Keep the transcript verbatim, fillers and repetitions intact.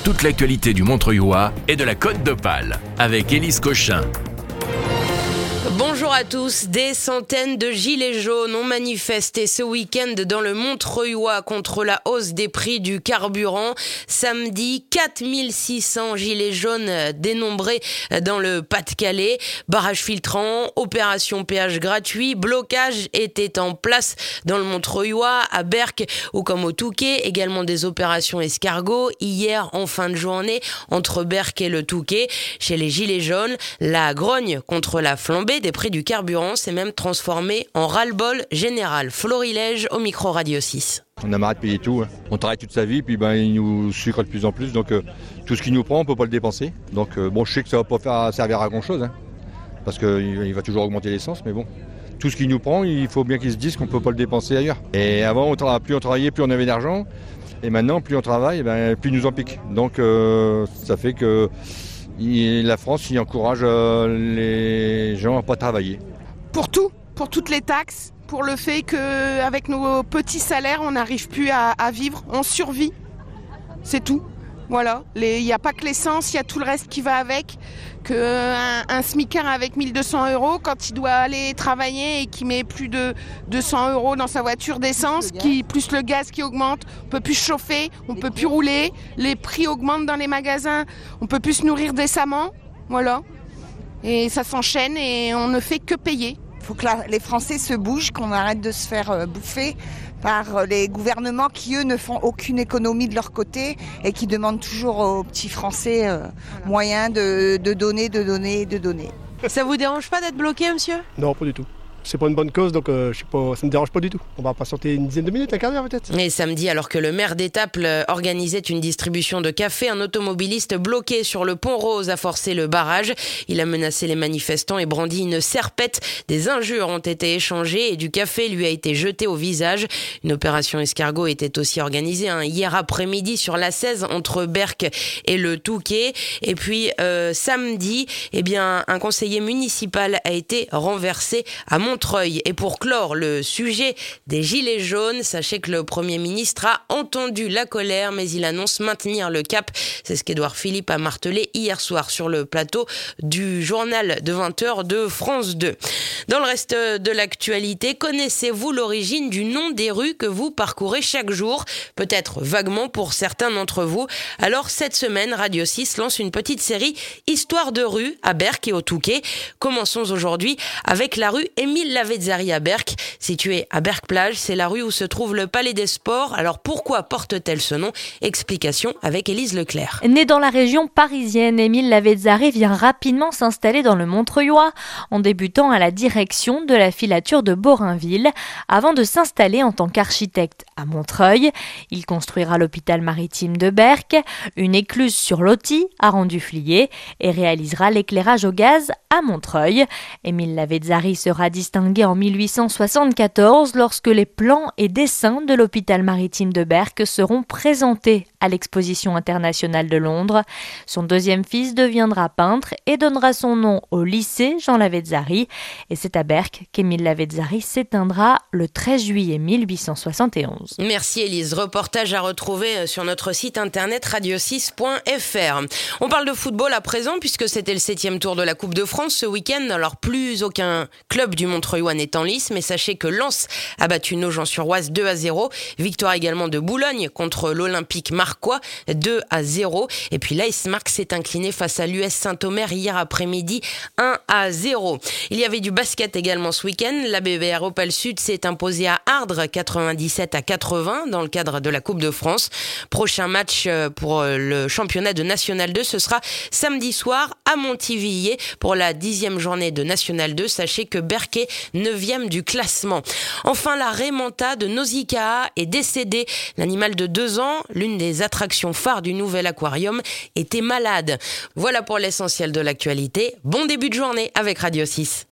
toute l'actualité du Montreuilois et de la Côte d'Opale avec Élise Cochin. Bonjour à tous. Des centaines de gilets jaunes ont manifesté ce week-end dans le Montreuilois contre la hausse des prix du carburant. Samedi, quatre mille six cents gilets jaunes dénombrés dans le Pas-de-Calais. Barrage filtrant, opération péage gratuit, blocage étaient en place dans le Montreuilois, à Berck ou comme au Touquet. Également des opérations escargot hier en fin de journée entre Berck et le Touquet. Chez les gilets jaunes, la grogne contre la flambée des prix du carburant s'est même transformé en ras-le-bol général. Florilège au micro Radio six. On a marre de payer tout. Hein. On travaille toute sa vie, puis ben, il nous sucre de plus en plus. Donc euh, tout ce qu'il nous prend, on ne peut pas le dépenser. Donc euh, bon, je sais que ça ne va pas faire servir à grand-chose. Hein, parce qu'il il va toujours augmenter l'essence, mais bon. Tout ce qu'il nous prend, il faut bien qu'il se dise qu'on ne peut pas le dépenser ailleurs. Et avant, on tra- plus on travaillait, plus on avait d'argent. Et maintenant, plus on travaille, ben, plus il nous en pique. Donc euh, ça fait que il, la France il encourage euh, les gens à ne pas travailler. Pour tout, pour toutes les taxes, pour le fait qu'avec nos petits salaires, on n'arrive plus à, à vivre, on survit, c'est tout. Voilà, il n'y a pas que l'essence, il y a tout le reste qui va avec. Qu'un un smicard avec mille deux cents euros, quand il doit aller travailler et qu'il met plus de deux cents euros dans sa voiture d'essence, qui, plus le gaz qui augmente, on ne peut plus se chauffer, on ne peut plus rouler, les prix augmentent dans les magasins, on ne peut plus se nourrir décemment, voilà. Et ça s'enchaîne et on ne fait que payer. Il faut que la, les Français se bougent, qu'on arrête de se faire euh, bouffer par les gouvernements qui, eux, ne font aucune économie de leur côté et qui demandent toujours aux petits Français euh, moyens de, de donner, de donner, de donner. Ça vous dérange pas d'être bloqué, monsieur ? Non, pas du tout. C'est pas une bonne cause, donc euh, je sais pas, ça ne me dérange pas du tout. On va patienter une dizaine de minutes, un quart d'heure peut-être. Et samedi, alors que le maire d'Étaples organisait une distribution de café, un automobiliste bloqué sur le pont Rose a forcé le barrage. Il a menacé les manifestants et brandi une serpette. Des injures ont été échangées et du café lui a été jeté au visage. Une opération escargot était aussi organisée hein, hier après-midi sur l'A seize entre Berck et le Touquet. Et puis euh, samedi, eh bien, un conseiller municipal a été renversé à Montreuil. Et pour clore le sujet des gilets jaunes, sachez que le Premier ministre a entendu la colère, mais il annonce maintenir le cap. C'est ce qu'Édouard Philippe a martelé hier soir sur le plateau du journal de vingt heures de France deux. Dans le reste de l'actualité, connaissez-vous l'origine du nom des rues que vous parcourez chaque jour ? Peut-être vaguement pour certains d'entre vous. Alors cette semaine, Radio six lance une petite série Histoire de rue à Berck et au Touquet. Commençons aujourd'hui avec la rue Émile Lavezzari à Berck, située à Berck-Plage. C'est la rue où se trouve le Palais des Sports. Alors pourquoi porte-t-elle ce nom ? Explication avec Élise Leclerc. Né dans la région parisienne, Émile Lavezzari vient rapidement s'installer dans le Montreuilois en débutant à la direction de la filature de Borainville avant de s'installer en tant qu'architecte à Montreuil. Il construira l'hôpital maritime de Berck, une écluse sur l'Authie à Renduflier et réalisera l'éclairage au gaz à Montreuil. Émile Lavezzari sera distingué en mille huit cent soixante-quatorze lorsque les plans et dessins de l'hôpital maritime de Berck seront présentés à l'exposition internationale de Londres. Son deuxième fils deviendra peintre et donnera son nom au lycée Jean Lavezzari. Et c'est à Berck qu'Émile Lavezzari s'éteindra le treize juillet mille huit cent soixante et onze. Merci Élise. Reportage à retrouver sur notre site internet radio six point f r. On parle de football à présent puisque c'était le septième tour de la Coupe de France ce week-end. Alors plus aucun club du Montreuilois n'est en lice, mais sachez que Lens a battu Nogent-sur-Oise deux à zéro. Victoire également de Boulogne contre l'Olympique Marcois deux à zéro. Et puis l'A S Marc s'est incliné face à l'U S Saint-Omer hier après-midi un à zéro. Il y avait du basket également ce week-end. La B B R Opale Sud s'est imposée à Ardres quatre-vingt-dix-sept à quatre-vingts dans le cadre de la Coupe de France. Prochain match pour le championnat de National deux, ce sera samedi soir à Montivilliers pour la dixième journée de National deux. Sachez que Berck est neuvième du classement. Enfin, la Raymanta de Nausicaa est décédée. L'animal de deux ans, l'une des attractions phares du nouvel aquarium, était malade. Voilà pour l'essentiel de l'actualité. Bon début de journée avec Radio six.